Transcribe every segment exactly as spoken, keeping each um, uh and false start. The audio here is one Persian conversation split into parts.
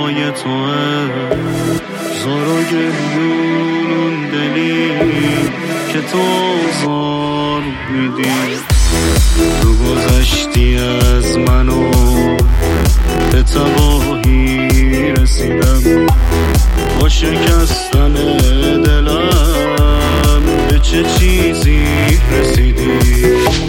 پای توه، زار و گریون دلی که تو زار میدی. تو گذشتی از منو به تباهی رسیدم، با شکستن دلم به چه چیزی رسیدی.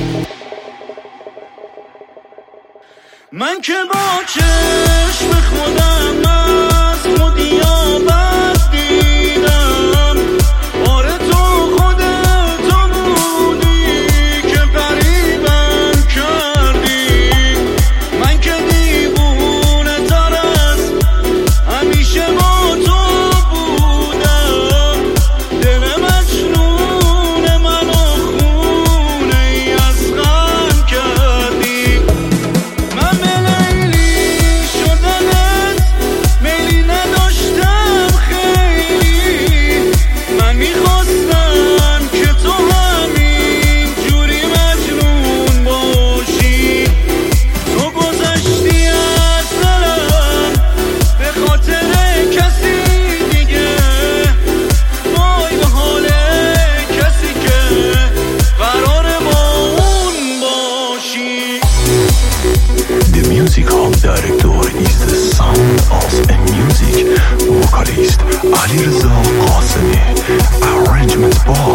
من که با چشم خودم از خودی آبد دیدم، آره تو خودت بودی که غریبم کردی. من که دیوونه تر از همیشه با تو بودم، دل مجنون منو خونه ای از غم کردی. من به لیلی شدنت میلی نداشتم خیلی، من میخواستم که تو همین جوری مجنون باشی. تو گذشتی از دلم به خاطر کسی دیگه، وای به حال کسی که قرار با اون باشی. The music hall director is the son of a music vocalist Ali Reza Qasemi. Arrangement by